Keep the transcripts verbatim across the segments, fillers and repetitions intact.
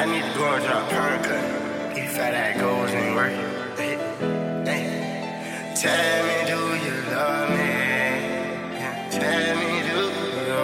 need to go and drop current cut. These fat ass goals ain't working. Hey. Tell me, do you love me? Tell me, do you?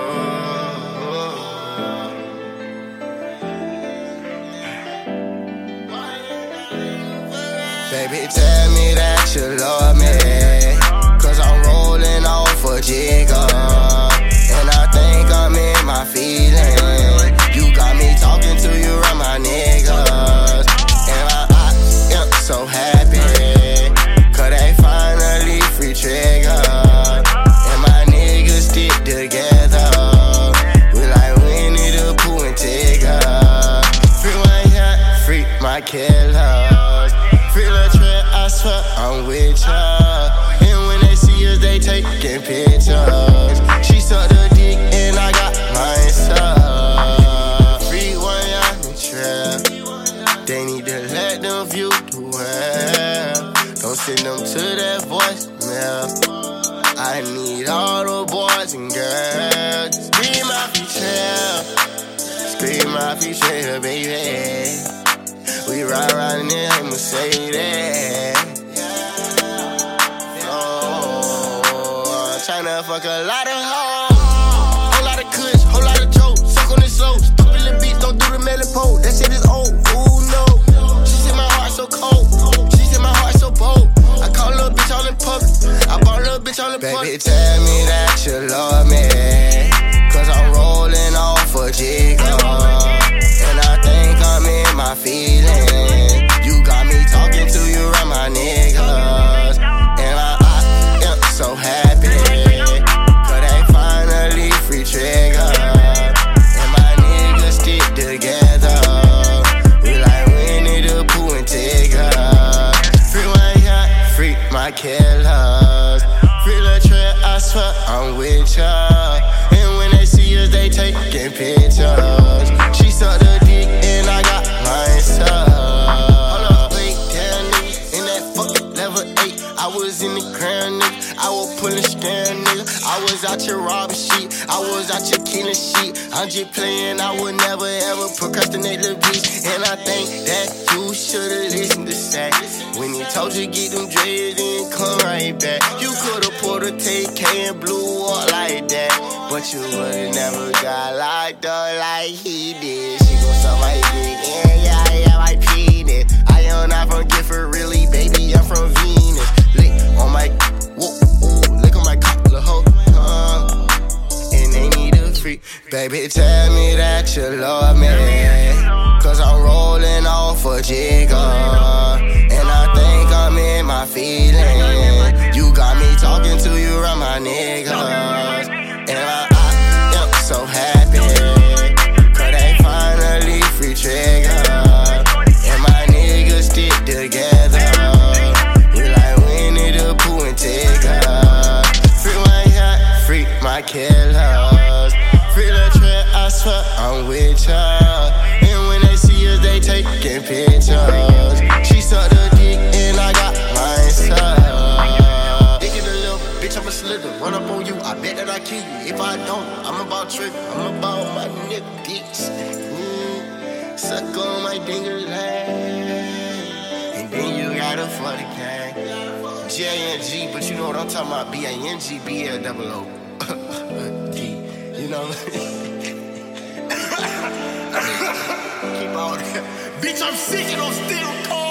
Baby, tell me that you love me, cause I'm rolling off a jigger, and I think I'm in my feelings. You got me talking to you around my niggas, and I, I am so happy, cause they finally free trigger, and my niggas stick together. We like Winnie the Pooh and Tigger. Free one shot, free my killers. Free the trap, I swear I'm with ya. And when they see us, they taking pictures. She sucked the dick and I got mine sucked. Free one out the trap. They need to let them view the world. Don't send them to that voicemail. I need all the boys and girls. Scream my feature, scream my feature, baby. We ride around in that Mercedes. Oh, tryna fuck a lot of hoes. Whole lot of kush, whole lot of jokes. Suck on this slow. Stupid little bitch, don't do the melon pole. That shit is old. Ooh, no. She said my heart so cold. She said my heart so bold. I call a little bitch all in public. I bought a little bitch all in public. Baby, tell me that you love me, cause I'm rolling off a jigger, and I think I'm in my feelings. You got me talking to you around my niggas, and I, I am so happy, cause they finally free trigger, and my niggas stick together. We like Winnie the Pooh and Tigger. Free one shot, free my killers. Free the trap, I swear I'm with ya. And when they see us, they taking pictures. She sucked the dick and I got mine sucked. Hold up, wait, tell nigga, in that fucking level eight, I was in the crown, nigga. I was pulling scam, nigga. I was out here robbing shit. I was out here killing shit. I'm just playing, I would never ever procrastinate, little bitch. And I think that you should've listened to Sack when he told you get them dreads and come right back. You could've pulled a T K and blew up like that, but you would've never got locked up like he did. She gon' suck my dick, yeah, yeah, yeah, my penis. I am not from Gifford, really, baby, I'm from Venus. Lick on my, whoa, whoa, lick on my cock, little hoe, uh, and they need a freak. Baby, tell me that you love me, cause I'm rolling off a jigger, and I think I'm in my feelings. You got me talking to you around my niggas, and I, I am so happy, cause they finally free trigger, and my niggas stick together. We like Winnie the Pooh and Tigger. Free one shot, free my killers. Free the trap, I swear I'm with ya. And when they see us, they taking pictures. She sucked the dick and I got mine sucked. Thinking a little bitch, I'm a slither. Run up on you, I bet that I kill you. If I don't, I'm about trick. I'm about my nigga, bitch. Mm, suck on my dingling, and then you got a for the gang. J N G, but you know what I'm talking about. B A N G, B L O O. D, you know. Keep on. Bitch, I'm sick and I'm still cold.